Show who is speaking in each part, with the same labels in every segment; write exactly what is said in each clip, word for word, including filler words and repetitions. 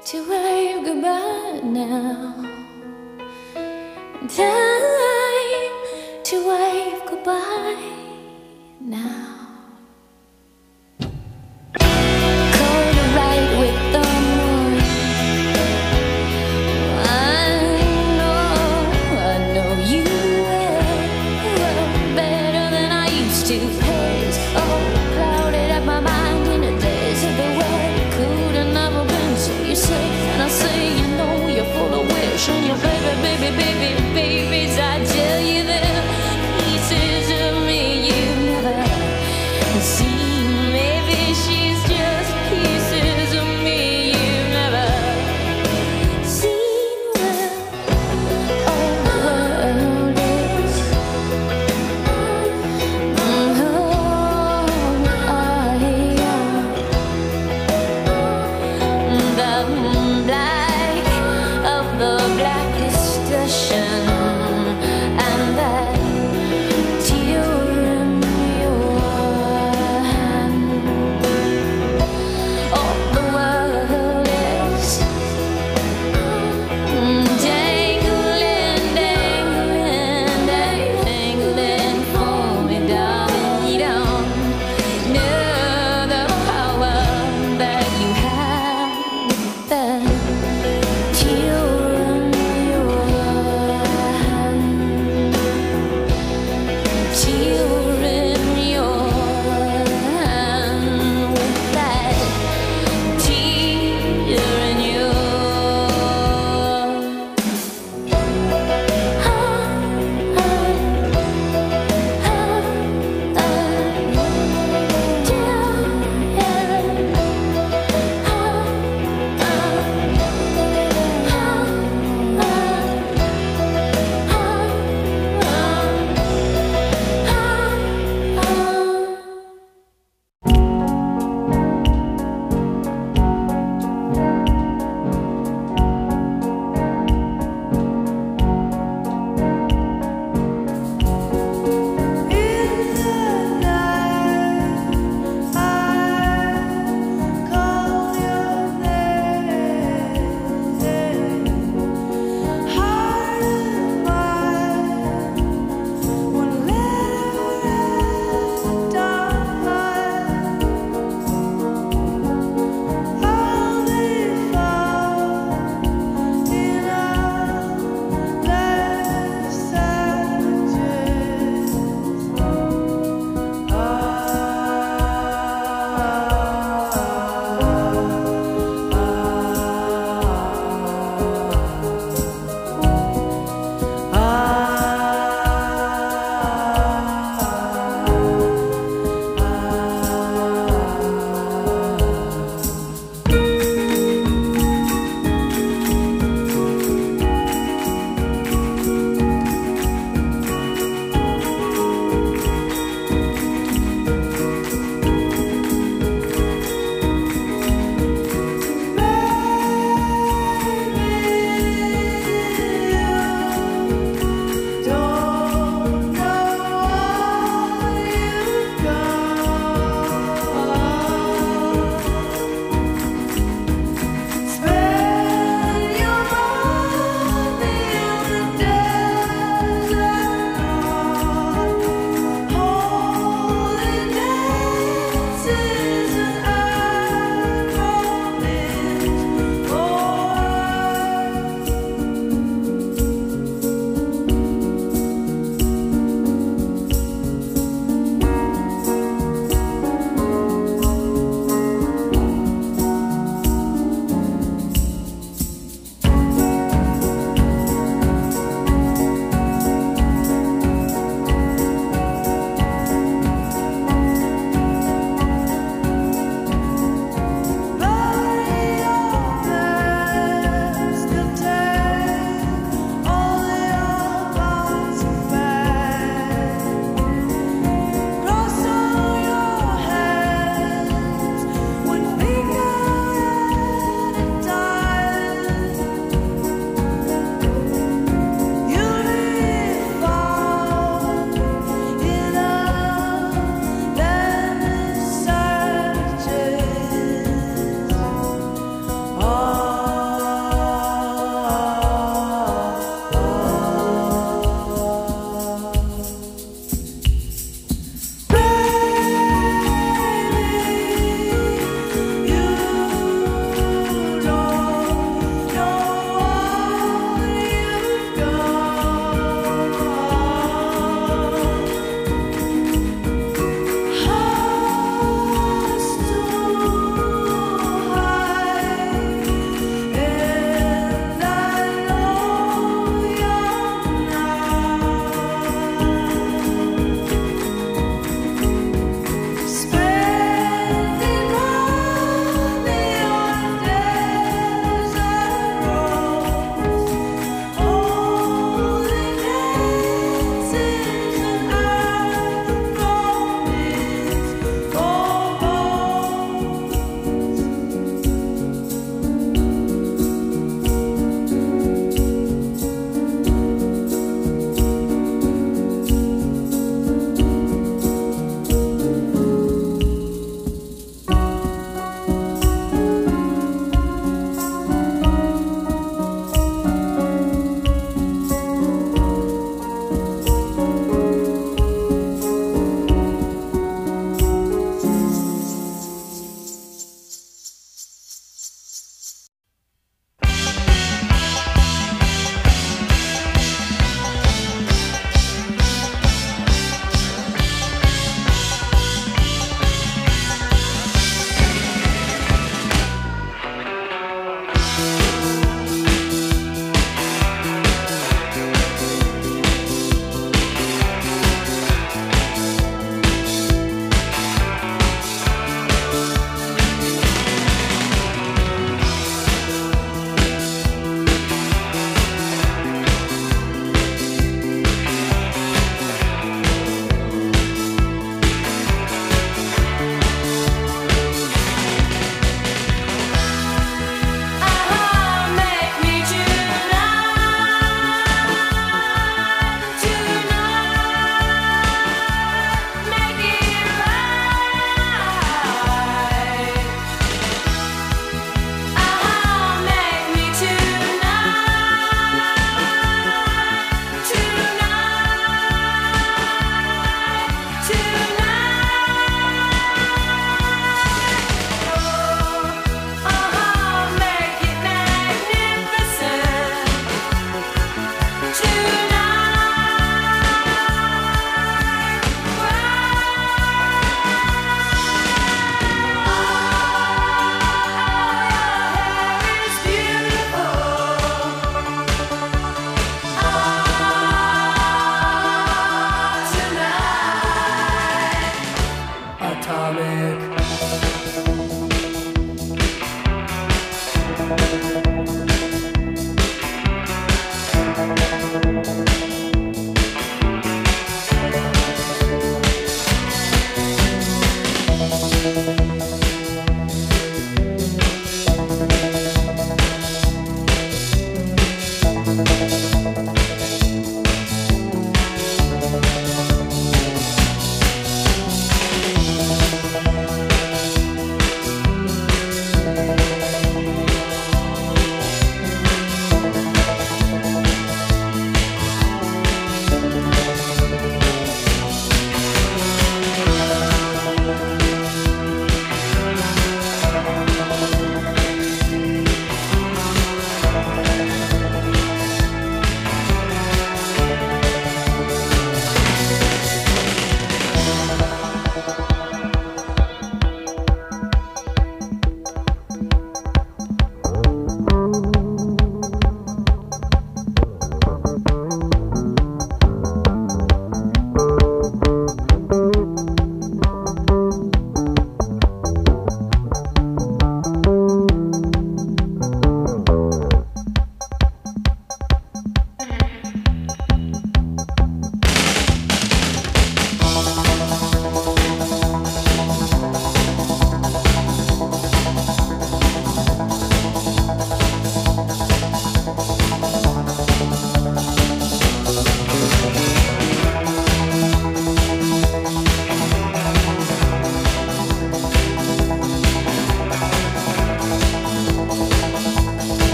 Speaker 1: to wave goodbye now. Time to wave goodbye now. Cold to ride with the moon. I know, I know you will better than I used to. Haze, oh, clouded up my mind in the days of the way could have never been. So you say, and I say, you know you're full of wish, and your baby, baby, baby, babies. I tell you that pieces of me you've never seen. Maybe she's just pieces of me you've never seen. Well, all the world is mm, oh, I am the black of the blackest ocean, and that tear in your hand. All the world is mm, dangling, dangling, dangling for me, darling. You don't know the power that you have. That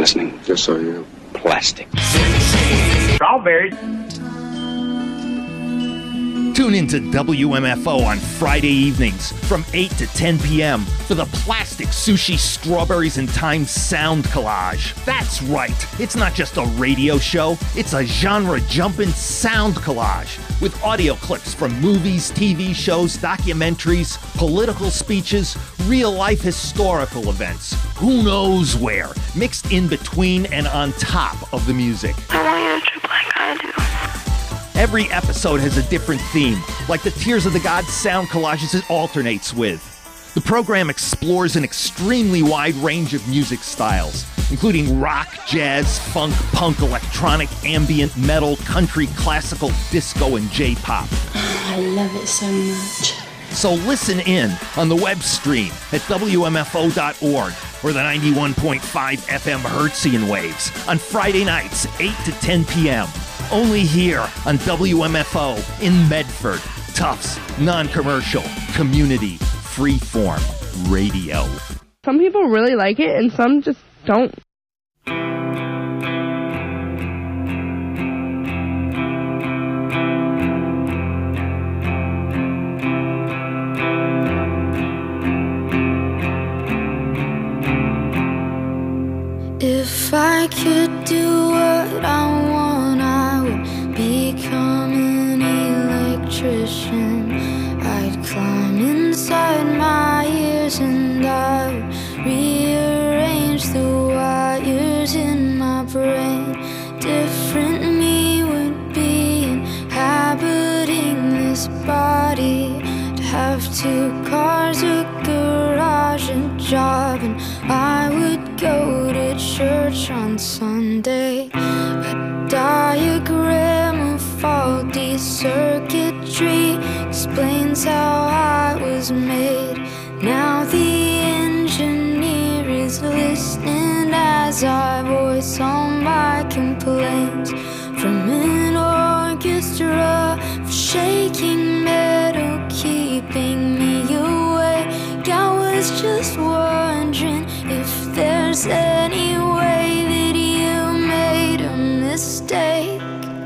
Speaker 2: listening, just so you know.
Speaker 3: Plastic.
Speaker 4: Strawberries.
Speaker 5: Tune into W M F O on Friday evenings from eight to ten p.m. for the Plastic Sushi Strawberries and Time Sound Collage. That's right, it's not just a radio show, it's a genre-jumping sound collage with audio clips from movies, T V shows, documentaries, political speeches, real-life historical events, who knows where, mixed in between and on top of the music.
Speaker 6: I want you to trip like I do.
Speaker 5: Every episode has a different theme, like the Tears of the Gods sound collages it alternates with. The program explores an extremely wide range of music styles, including rock, jazz, funk, punk, electronic, ambient, metal, country, classical, disco, and J-pop.
Speaker 7: I love it so much.
Speaker 5: So listen in on the web stream at W M F O dot org or the ninety-one point five F M Hertzian waves on Friday nights, eight to ten p.m. Only here on W M F O in Medford. Tufts, non-commercial, community, freeform radio.
Speaker 8: Some people really like it and some just don't.
Speaker 1: If I could do what I want, I would become an electrician. I'd climb inside my ears and I would rearrange the wires in my brain. Different me would be inhabiting this body. To have two cars, a garage, a job, and I would go to church on Sunday. A diagram of faulty circuitry explains how I was made. Now the engineer is listening as I voice all my complaints. From an orchestra of shaking metal keeping me awake, I was just wondering if there's any way that you made a mistake.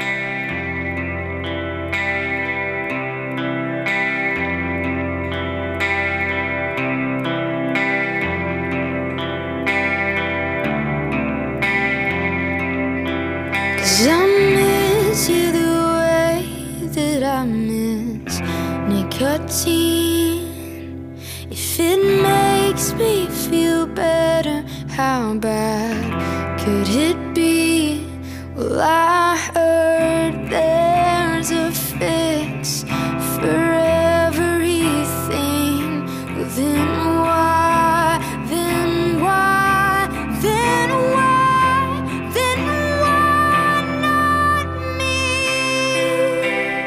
Speaker 1: Cause I miss you the way that I miss nicotine. If it makes me feel better, how bad could it be? Well, I heard there's a fix for everything. Well, then why, then why, then why, then why not me?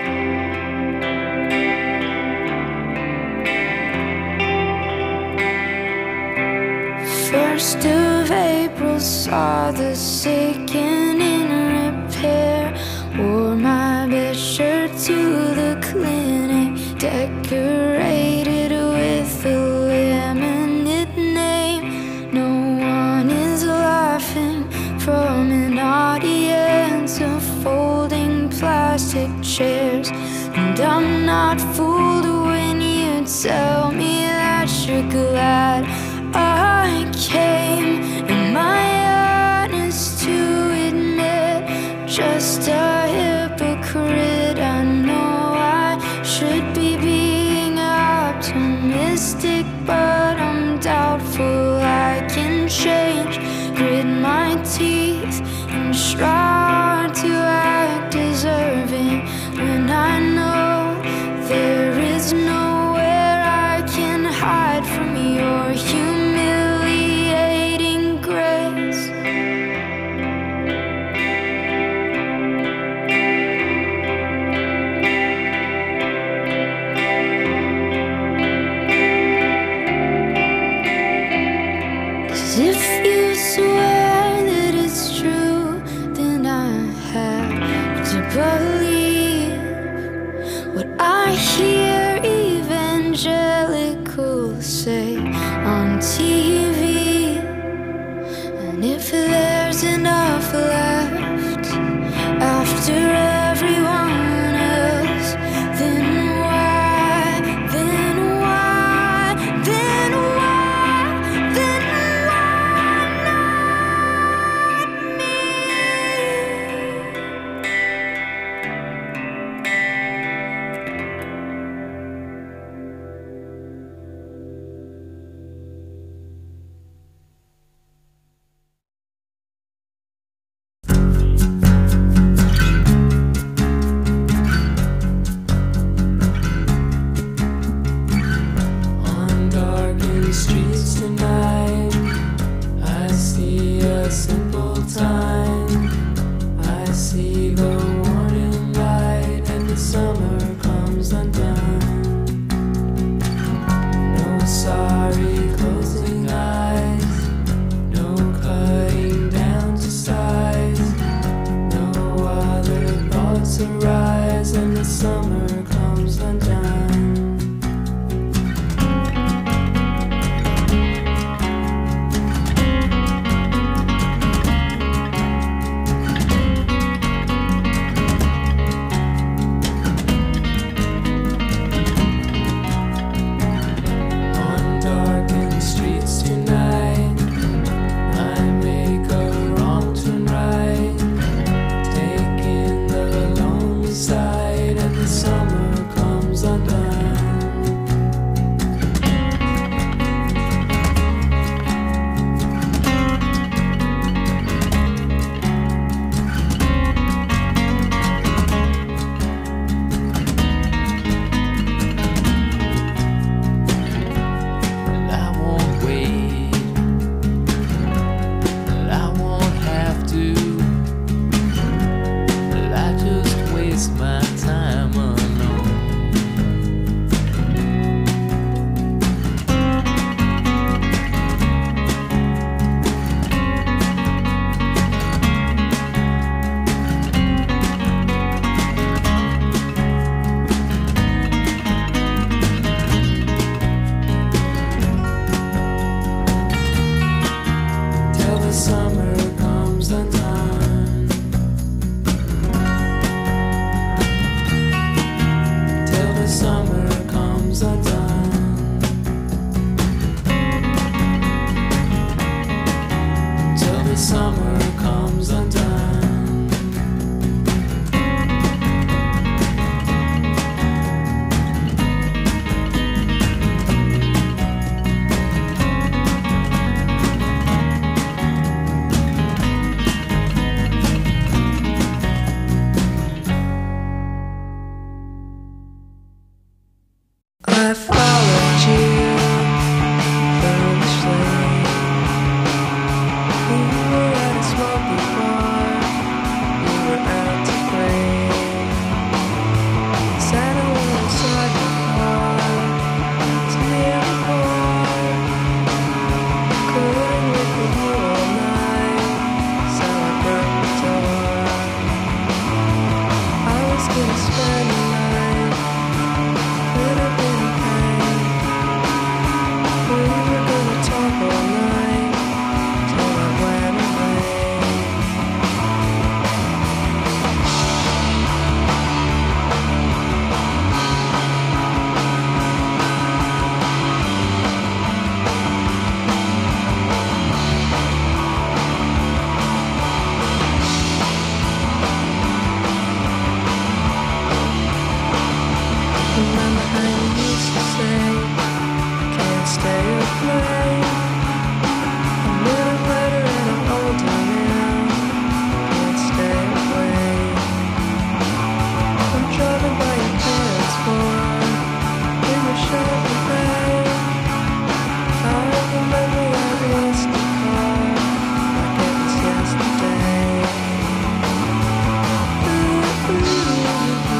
Speaker 1: First of April saw the sick and in repair. Wore my best shirt to the clinic, decorated with a laminate name. No one is laughing from an audience of folding plastic chairs. And I'm not fooled when you tell me that you're glad I came. Am I honest to admit, just a hypocrite? I know I should be being optimistic, but I'm doubtful I can change. Grit my teeth and try to act deserving when I know there is nowhere I can hide from your humiliating grace. Cause if you swear that it's true, then I have to believe what I hear evangelicals say on T V. And if there's
Speaker 2: the summer comes undone.
Speaker 3: I followed you foolishly. We were at a smoky bar. We were out to play. Sat alongside the car. It's near the bar. Couldn't wait for you all night, so I broke the door. I was gonna spend the night. Could have been a pain. We were gonna talk all night till I went away. Remember how you used to say, can't stay or play. A minute later and I'm older now, can't stay away. I'm driving by your parents' farm, in the Chevy Bay. I remember that rusty car, like it was yesterday. Ooh, ooh, ooh.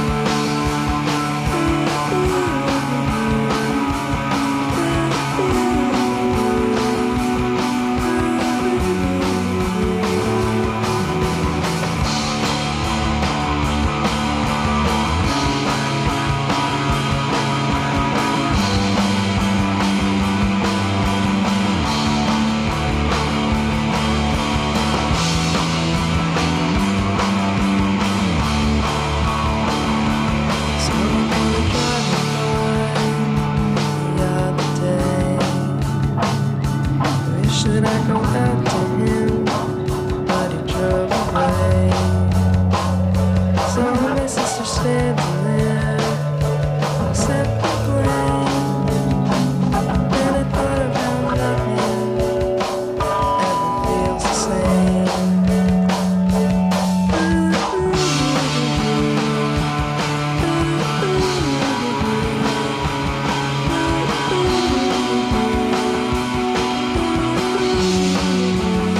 Speaker 3: Should I go out to him, but he drove away. Saw my sister standing there, except the blame. Then I thought about nothing, ever feels the same. Ooh, ooh, ooh, ooh, ooh, ooh, ooh.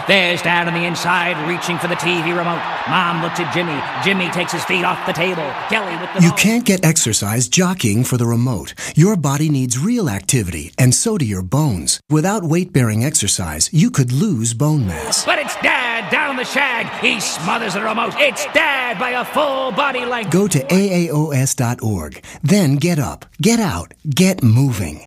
Speaker 9: There's Dad on the inside, reaching for the T V remote. Mom looks at Jimmy. Jimmy takes his feet off the table. Kelly with the
Speaker 10: You
Speaker 9: ball.
Speaker 10: can't get exercise jockeying for the remote. Your body needs real activity, and so do your bones. Without weight-bearing exercise, you could lose bone mass.
Speaker 9: But it's Dad down on the shag. He smothers the remote. It's Dad by a full body length.
Speaker 10: Go to A A O S dot org. Then get up, get out, get moving.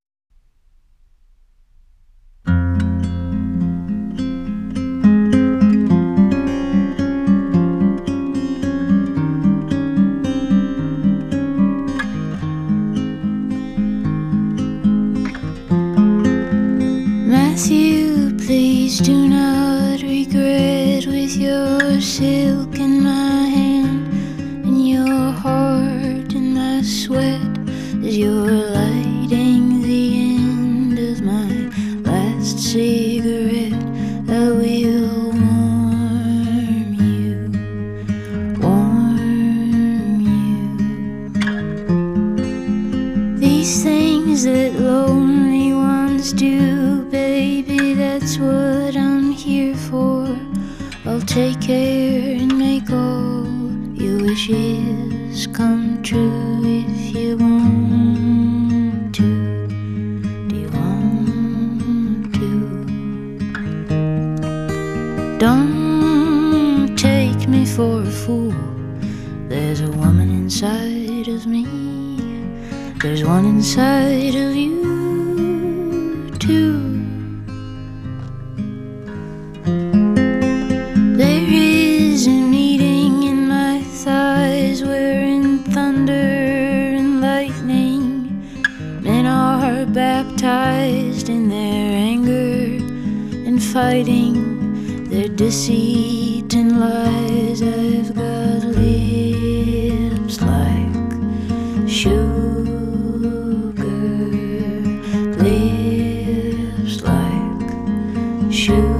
Speaker 1: Matthew, please do not regret, with your silk in my hand and your heart in my sweat, as you're lighting the end of my last cigarette. I will warm you, warm you. These things that lonely ones do, baby, that's what I'm here for. I'll take care and make all your wishes come true if you want to. Do you want to? Don't take me for a fool. There's a woman inside of me. There's one inside of you too. There is a meeting in my thighs wherein thunder and lightning, men are baptized in their anger and fighting their deceit and lies. I've got lips like sugar, lips like sugar.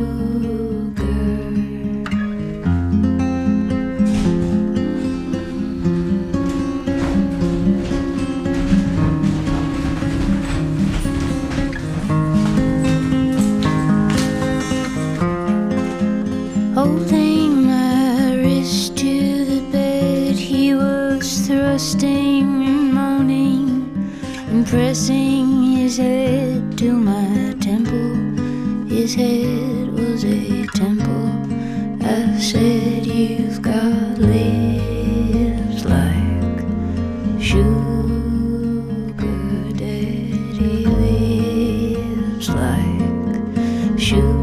Speaker 1: Holding my wrist to the bed, he was thrusting and moaning and pressing his head to my temple. His head was a temple. I said, you've got lips like sugar, daddy, lips like sugar.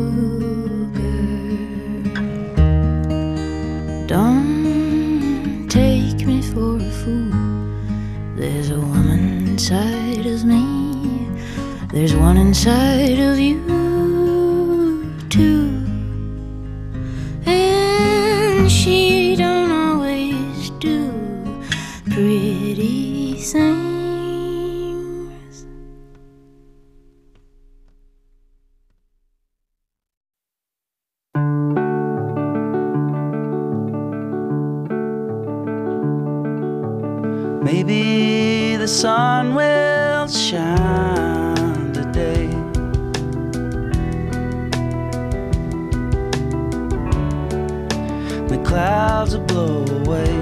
Speaker 1: Don't take me for a fool. There's a woman inside of me. There's one inside of you too. And she don't always do pretty things.
Speaker 2: Maybe the sun will shine today. The clouds will blow away.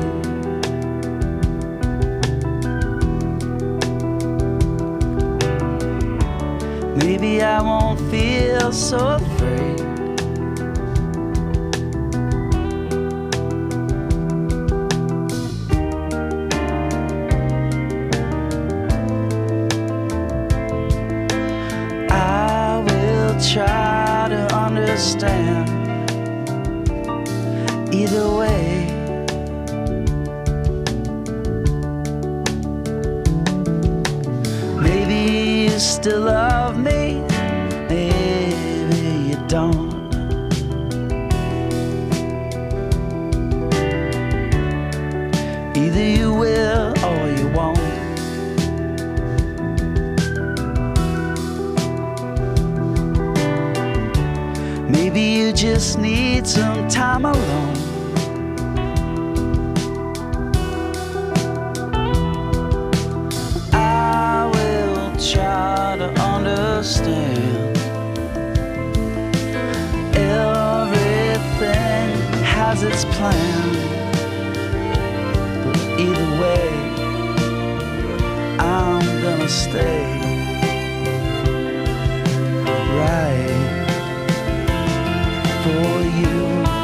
Speaker 2: Maybe I won't feel so afraid. Try to understand. Either way, maybe you still love me, maybe you don't. Either you will or you won't. Maybe you just need some time alone. I will try to understand. its plan. But either way, I'm gonna stay right for you.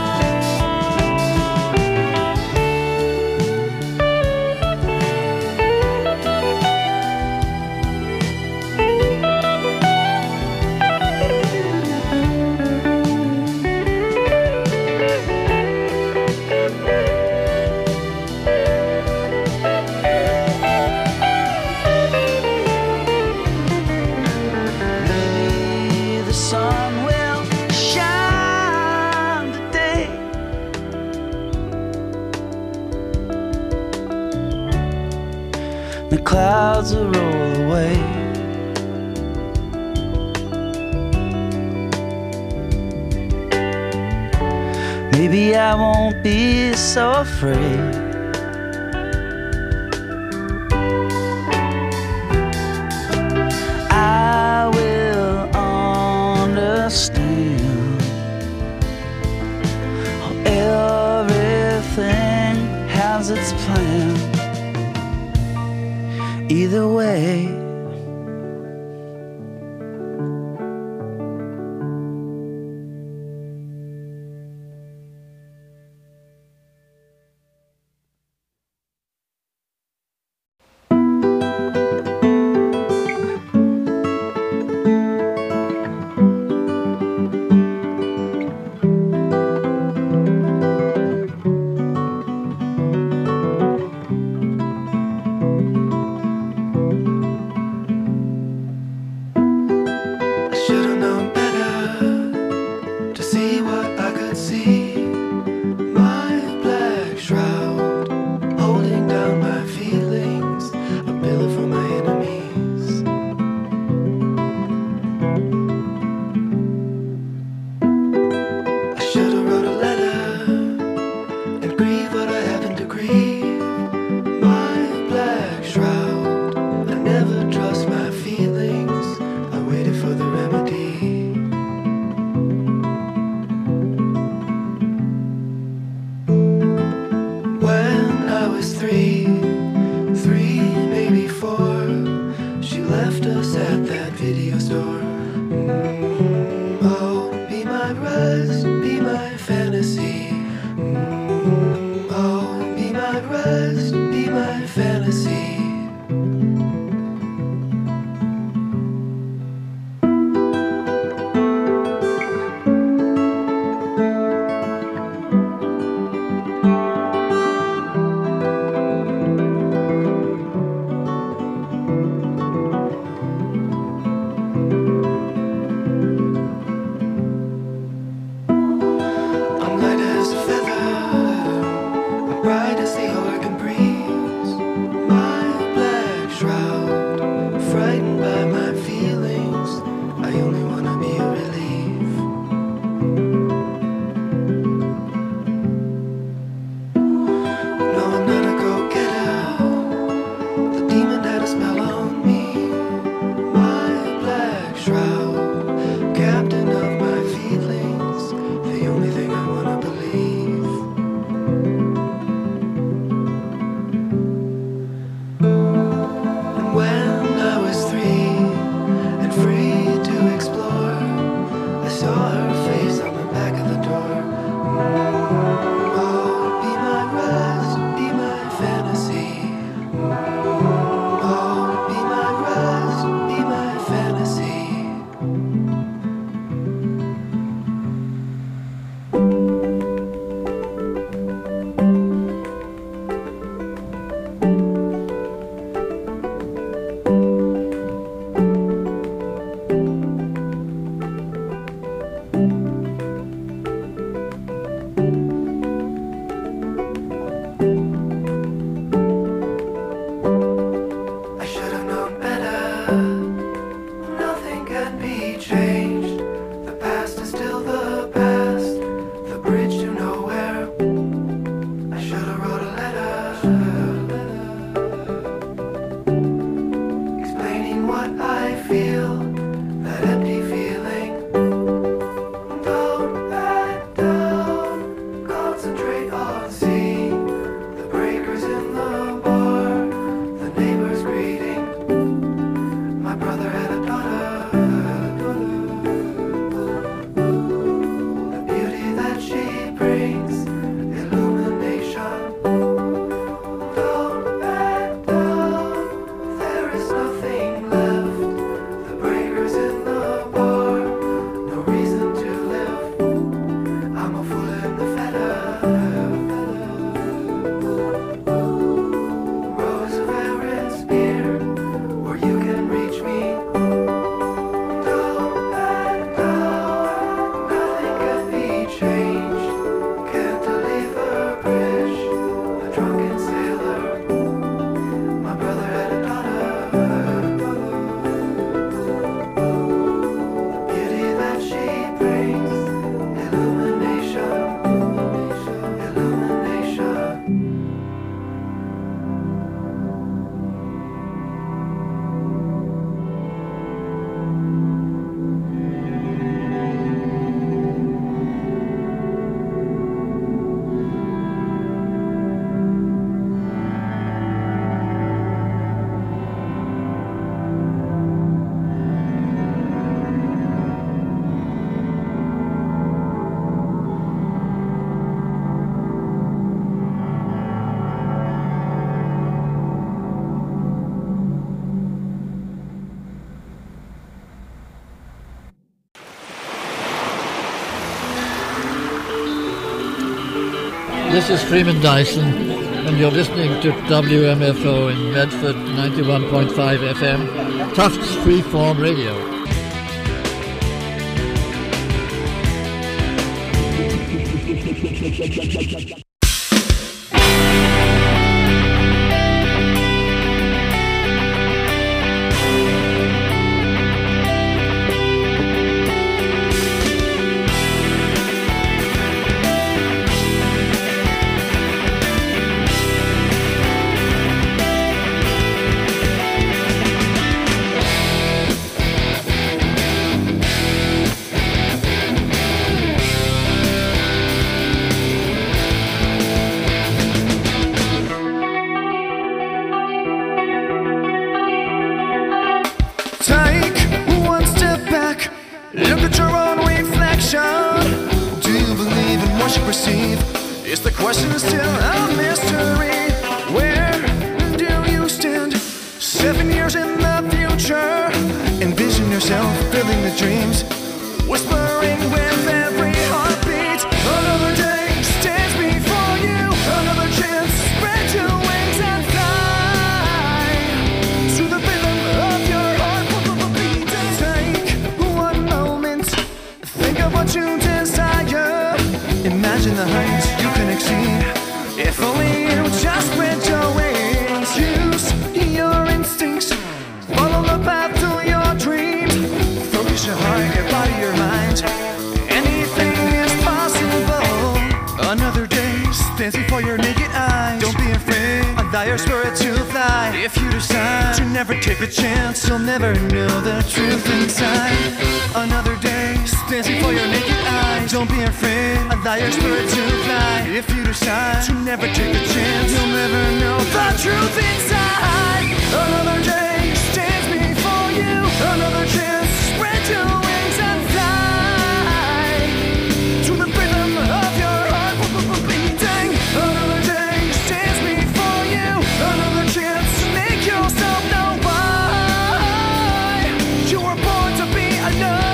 Speaker 2: The clouds will roll away. Maybe I won't be so afraid. I will understand how everything has its plan. Either way,
Speaker 11: this is Freeman Dyson, and you're listening to W M F O in Medford, ninety-one point five F M, Tufts Freeform Radio.
Speaker 12: Is the question still a mystery? Where do you stand? Seven years in the future. Envision yourself building the dreams, whispering with every heartbeat. Another day stands before you. Another chance, spread your wings and fly to the rhythm of your heart beating. Take one moment, think of what you desire. Imagine the heights you can exceed. If only you just spread your wings. Use your instincts, follow the path to your dreams. Focus your heart, your body, your mind. Anything is possible. Another day stands before your naked eyes. Don't be afraid, allow your spirit to fly. If you decide to never take a chance, you'll never know the truth inside. Another day stands before your naked eyes. Don't be afraid, allow your spirit to fly. If you decide to never take a chance, you'll never know the truth inside. Another day stands before you. Another chance, spread your wings and fly to the rhythm of your heart beating. Another day stands before you. Another chance to make yourself know why you were born to be alone.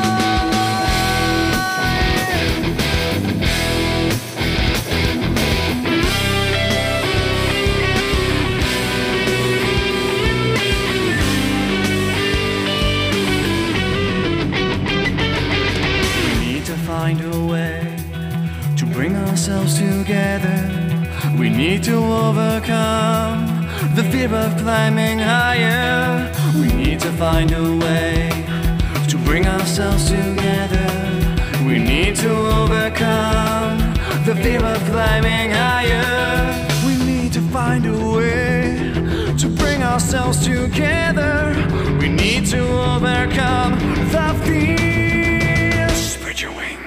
Speaker 12: Find a way to bring ourselves together. We need to overcome the fear of climbing higher. We need to find a way to bring ourselves together. We need to overcome the fear of climbing higher. We need to find a way to bring ourselves together. We need to overcome the fear. Spread your wings.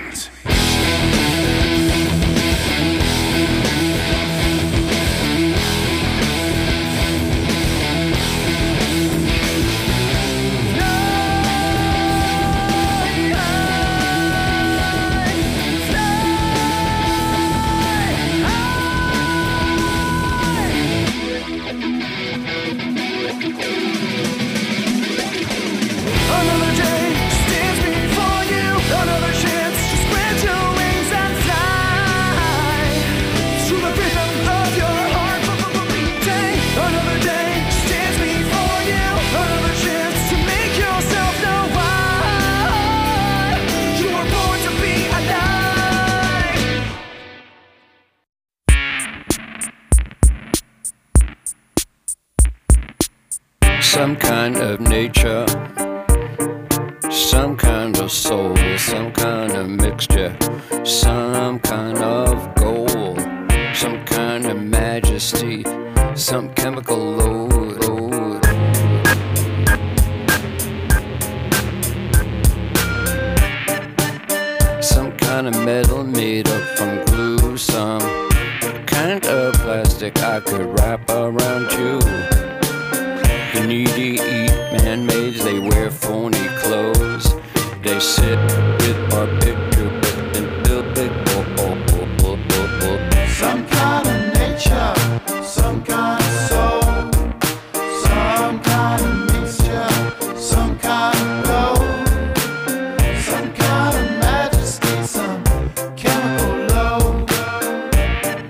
Speaker 12: Another day stands before you. Another chance to spread your wings and fly to the rhythm of your heart beating. Another day stands before you. Another chance to make yourself know why you were born to be alive.
Speaker 13: Some kind of nature, some kind of soul, some kind of mixture, some kind of gold, some kind of majesty, some chemical load, load. Some kind of metal made up from glue, some kind of plastic I could wrap around you. You need to eat man-maids, they wear phony clothes. They sit with our picture and build big oh, oh, oh, oh, oh, oh.
Speaker 14: Some kind of nature, some kind of soul, some kind of mixture, some kind of gold, some kind of majesty, some chemical load.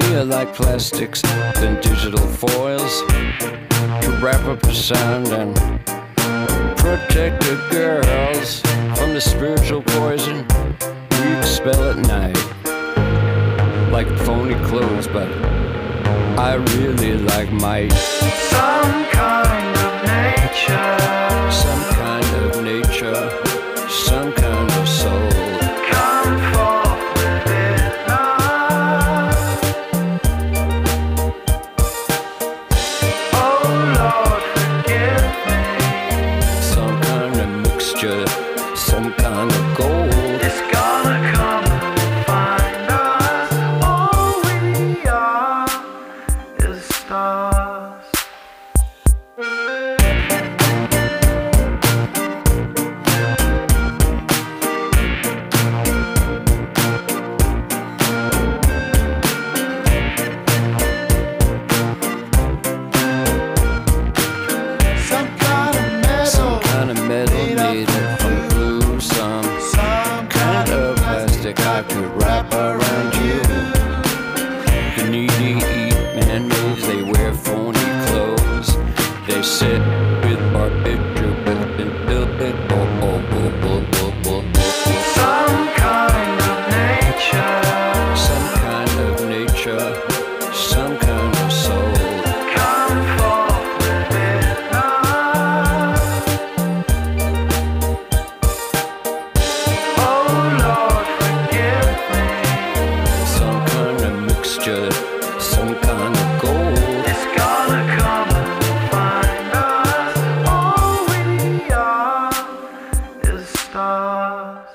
Speaker 13: me are like plastics than digital foils to wrap up the sound and protect the girls from the spiritual poison we expel at night. Like phony clothes, but I really like might.
Speaker 14: Some kind of nature.
Speaker 13: Some kind of nature. Some kind of soul.
Speaker 14: Come forth within us. Oh Lord, forgive me.
Speaker 13: Some kind of mixture. Some kind of gold.
Speaker 14: It's gonna come and find us. All we are is stars. Some kind of metal.
Speaker 13: Some kind of metal made up from glue. Some kind of plastic I could wrap around you. The needy eat man-maids, they wear phony clothes. They sit with barbiturates and build it. Oh, oh, oh, oh, oh, oh, oh.
Speaker 14: Some kind of nature.
Speaker 13: Some kind of nature. Some kind of soul.
Speaker 14: Come forth within us. Oh Lord, forgive me.
Speaker 13: Some kind of mixture. Some kind of gold.
Speaker 14: It's gonna come and find us. All we are is stars.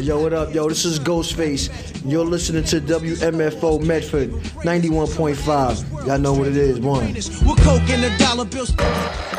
Speaker 15: Yo, what up, yo? This is Ghostface. You're listening to W M F O Medford ninety-one point five. Y'all know what it is. One.
Speaker 16: With coke and the dollar bills.